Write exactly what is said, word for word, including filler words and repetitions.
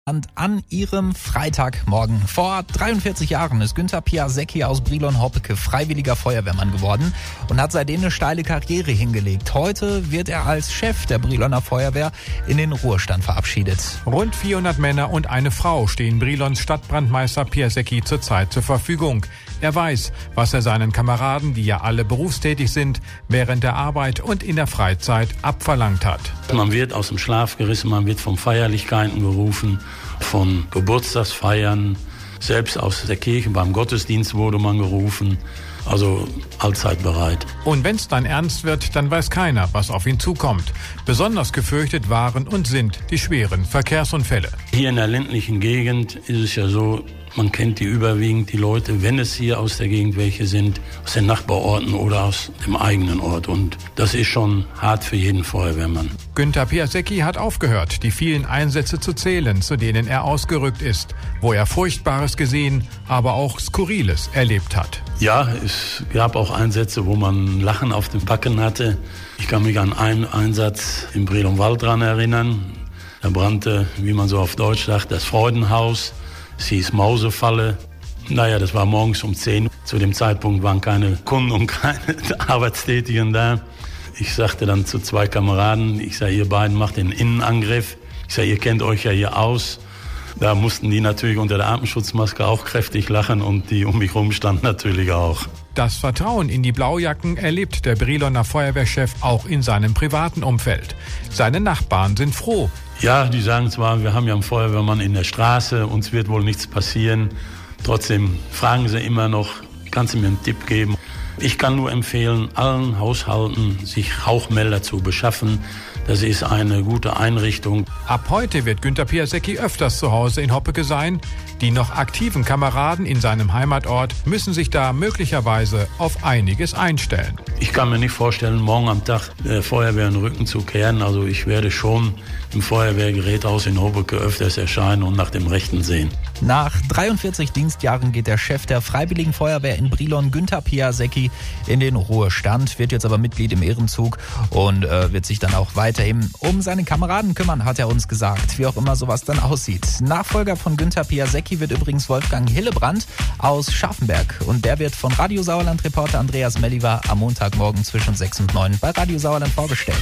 Und an ihrem Freitagmorgen vor dreiundvierzig Jahren ist Günther Piasecki aus Brilon-Hoppeke freiwilliger Feuerwehrmann geworden und hat seitdem eine steile Karriere hingelegt. Heute wird er als Chef der Briloner Feuerwehr in den Ruhestand verabschiedet. Rund vierhundert Männer und eine Frau stehen Brilons Stadtbrandmeister Piasecki zurzeit zur Verfügung. Er weiß, was er seinen Kameraden, die ja alle berufstätig sind, während der Arbeit und in der Freizeit abverlangt hat. Man wird aus dem Schlaf gerissen, man wird von Feierlichkeiten gerufen, von Geburtstagsfeiern, selbst aus der Kirche beim Gottesdienst wurde man gerufen. Also allzeit bereit. Und wenn es dann ernst wird, dann weiß keiner, was auf ihn zukommt. Besonders gefürchtet waren und sind die schweren Verkehrsunfälle. Hier in der ländlichen Gegend ist es ja so, man kennt die überwiegend, die Leute, wenn es hier aus der Gegend welche sind, aus den Nachbarorten oder aus dem eigenen Ort. Und das ist schon hart für jeden Feuerwehrmann. Günther Piasecki hat aufgehört, die vielen Einsätze zu zählen, zu denen er ausgerückt ist, wo er Furchtbares gesehen, aber auch Skurriles erlebt hat. Ja, es gab auch Einsätze, wo man Lachen auf den Backen hatte. Ich kann mich an einen Einsatz im Brilon-Wald dran erinnern. Da brannte, wie man so auf Deutsch sagt, das Freudenhaus. Es hieß Mausefalle. Naja, das war morgens um zehn. Zu dem Zeitpunkt waren keine Kunden und keine Arbeitstätigen da. Ich sagte dann zu zwei Kameraden, ich sage, ihr beiden macht den Innenangriff. Ich sage, ihr kennt euch ja hier aus. Da mussten die natürlich unter der Atemschutzmaske auch kräftig lachen und die um mich rum standen natürlich auch. Das Vertrauen in die Blaujacken erlebt der Briloner Feuerwehrchef auch in seinem privaten Umfeld. Seine Nachbarn sind froh. Ja, die sagen zwar, wir haben ja einen Feuerwehrmann in der Straße, uns wird wohl nichts passieren. Trotzdem fragen sie immer noch, kannst du mir einen Tipp geben? Ich kann nur empfehlen, allen Haushalten sich Rauchmelder zu beschaffen. Das ist eine gute Einrichtung. Ab heute wird Günther Piasecki öfters zu Hause in Hoppeke sein. Die noch aktiven Kameraden in seinem Heimatort müssen sich da möglicherweise auf einiges einstellen. Ich kann mir nicht vorstellen, morgen am Tag der Feuerwehr den Rücken zu kehren. Also ich werde schon im Feuerwehrgeräthaus in Hoppeke öfters erscheinen und nach dem Rechten sehen. Nach dreiundvierzig Dienstjahren geht der Chef der Freiwilligen Feuerwehr in Brilon, Günther Piasecki, in den Ruhestand, wird jetzt aber Mitglied im Ehrenzug und äh, wird sich dann auch weiterhin um seine Kameraden kümmern, hat er uns gesagt, wie auch immer sowas dann aussieht. Nachfolger von Günther Piasecki wird übrigens Wolfgang Hillebrand aus Scharfenberg und der wird von Radio Sauerland-Reporter Andreas Melliver am Montagmorgen zwischen sechs und neun bei Radio Sauerland vorgestellt.